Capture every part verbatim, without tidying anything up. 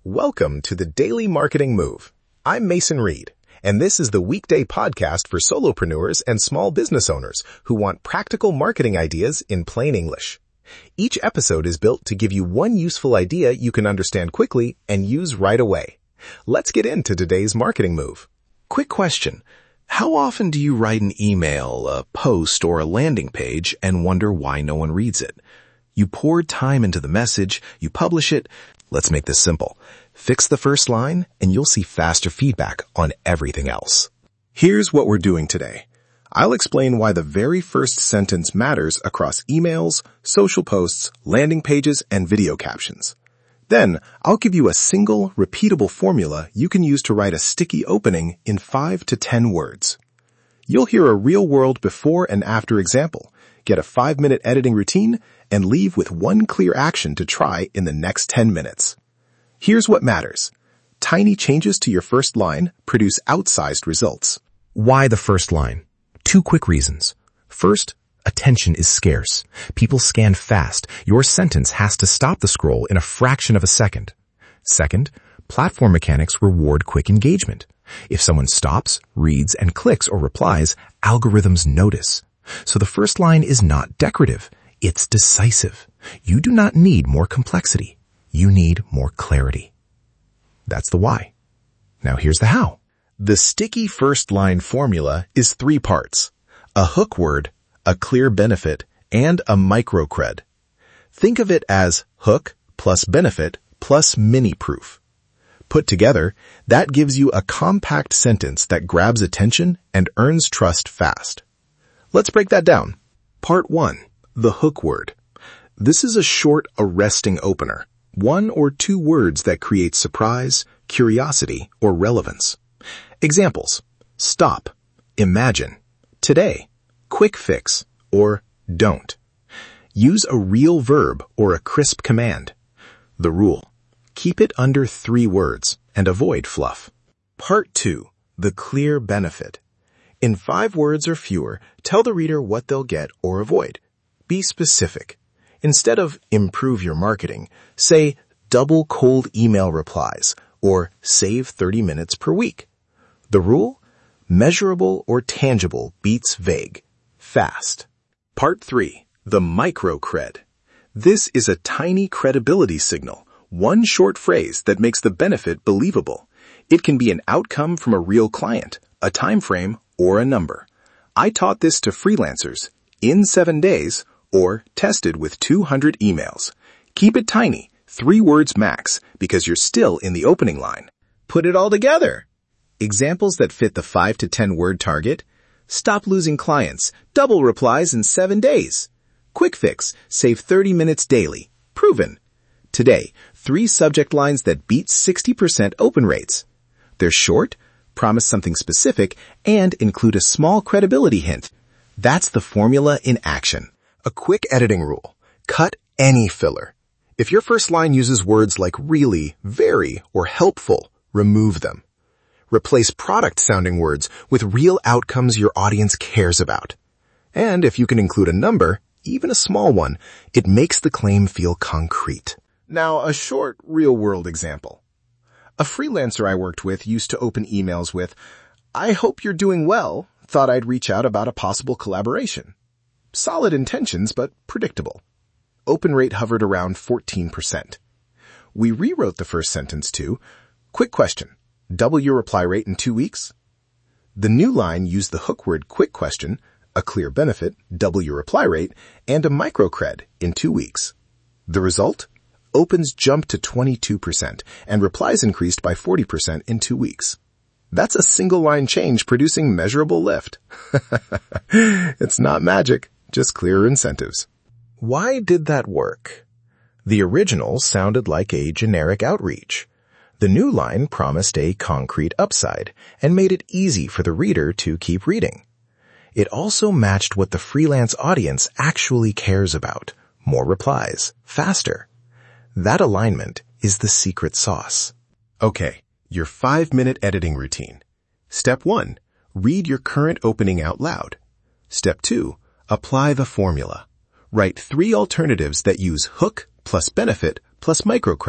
Welcome to the Daily Marketing Move. I'm Mason Reed, and this is the weekday podcast for solopreneurs and small business owners who want practical marketing ideas in plain English. Each episode is built to give you one useful idea you can understand quickly and use right away. Let's get into today's marketing move. Quick question. How often do you write an email, a post, or a landing page and wonder why no one reads it? You pour time into the message, you publish it. Let's make this simple. Fix the first line and you'll see faster feedback on everything else. Here's what we're doing today. I'll explain why the very first sentence matters across emails, social posts, landing pages, and video captions. Then, I'll give you a single, repeatable formula you can use to write a sticky opening in five to ten words. You'll hear a real-world before and after example, get a five-minute editing routine, and leave with one clear action to try in the next ten minutes. Here's what matters. Tiny changes to your first line produce outsized results. Why the first line? Two quick reasons. First, attention is scarce. People scan fast. Your sentence has to stop the scroll in a fraction of a second. Second, platform mechanics reward quick engagement. If someone stops, reads, and clicks or replies, algorithms notice. So the first line is not decorative. It's decisive. You do not need more complexity. You need more clarity. That's the why. Now here's the how. The sticky first line formula is three parts: a hook word, a clear benefit, and a micro-cred. Think of it as hook plus benefit plus mini-proof. Put together, that gives you a compact sentence that grabs attention and earns trust fast. Let's break that down. Part one, the hook word. This is a short, arresting opener. One or two words that create surprise, curiosity, or relevance. Examples: stop, imagine, today, quick fix, or don't. Use a real verb or a crisp command. The rule: keep it under three words and avoid fluff. Part two, the clear benefit. In five words or fewer, tell the reader what they'll get or avoid. Be specific. Instead of improve your marketing, say double cold email replies or save thirty minutes per week. The rule: measurable or tangible beats vague. Fast. Part three, the micro-cred. This is a tiny credibility signal, one short phrase that makes the benefit believable. It can be an outcome from a real client, a time frame, or a number. I taught this to freelancers in seven days or tested with two hundred emails. Keep it tiny, three words max, because you're still in the opening line. Put it all together. Examples that fit the five to ten word target: stop losing clients, double replies in seven days. Quick fix, save thirty minutes daily. Proven. Today, three subject lines that beat sixty percent open rates. They're short, promise something specific, and include a small credibility hint. That's the formula in action. A quick editing rule: cut any filler. If your first line uses words like really, very, or helpful, remove them. Replace product-sounding words with real outcomes your audience cares about. And if you can include a number, even a small one, it makes the claim feel concrete. Now, a short, real-world example. A freelancer I worked with used to open emails with, "I hope you're doing well. Thought I'd reach out about a possible collaboration." Solid intentions, but predictable. Open rate hovered around fourteen percent. We rewrote the first sentence to, "Quick question. Double your reply rate in two weeks?" The new line used the hook word quick question, a clear benefit, double your reply rate, and a micro-cred in two weeks. The result? Opens jumped to twenty-two percent and replies increased by forty percent in two weeks. That's a single line change producing measurable lift. It's not magic, just clearer incentives. Why did that work? The original sounded like a generic outreach. The new line promised a concrete upside and made it easy for the reader to keep reading. It also matched what the freelance audience actually cares about: more replies, faster. That alignment is the secret sauce. Okay, your five-minute editing routine. Step one, read your current opening out loud. Step two, apply the formula. Write three alternatives that use hook plus benefit plus micro-cred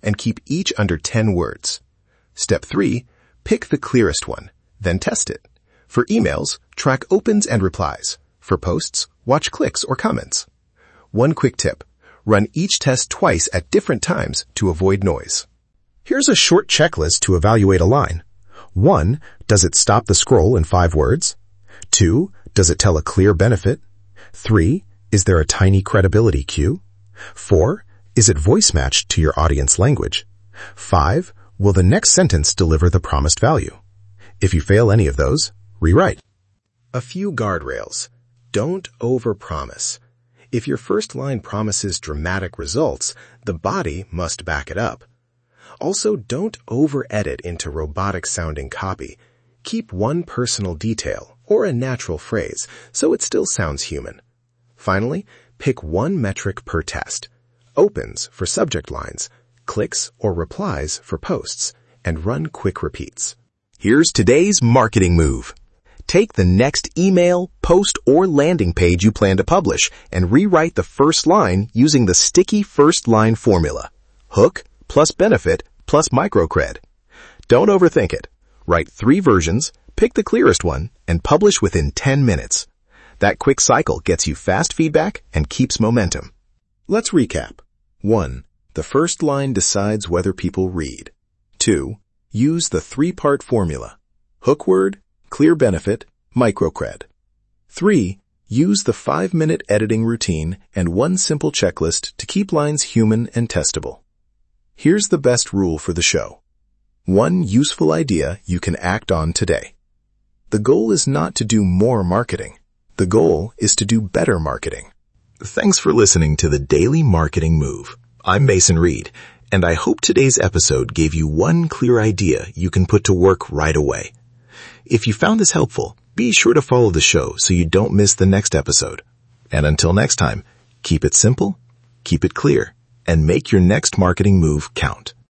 and keep each under ten words. Step three, pick the clearest one, then test it. For emails, track opens and replies. For posts, watch clicks or comments. One quick tip, run each test twice at different times to avoid noise. Here's a short checklist to evaluate a line. One, does it stop the scroll in five words? Two, does it tell a clear benefit? Three, is there a tiny credibility cue? Four, is it voice matched to your audience language? Five, will the next sentence deliver the promised value? If you fail any of those, rewrite. A few guardrails. Don't overpromise. If your first line promises dramatic results, the body must back it up. Also, don't over-edit into robotic-sounding copy. Keep one personal detail or a natural phrase so it still sounds human. Finally, pick one metric per test. Opens for subject lines, clicks or replies for posts, and run quick repeats. Here's today's marketing move. Take the next email, post, or landing page you plan to publish and rewrite the first line using the sticky first line formula. Hook plus benefit plus microcred. Don't overthink it. Write three versions, pick the clearest one, and publish within ten minutes. That quick cycle gets you fast feedback and keeps momentum. Let's recap. One, the first line decides whether people read. Two, use the three-part formula. Hook word, clear benefit, microcred. Three, use the five-minute editing routine and one simple checklist to keep lines human and testable. Here's the best rule for the show. One useful idea you can act on today. The goal is not to do more marketing. The goal is to do better marketing. Thanks for listening to the Daily Marketing Move. I'm Mason Reed, and I hope today's episode gave you one clear idea you can put to work right away. If you found this helpful, be sure to follow the show so you don't miss the next episode. And until next time, keep it simple, keep it clear, and make your next marketing move count.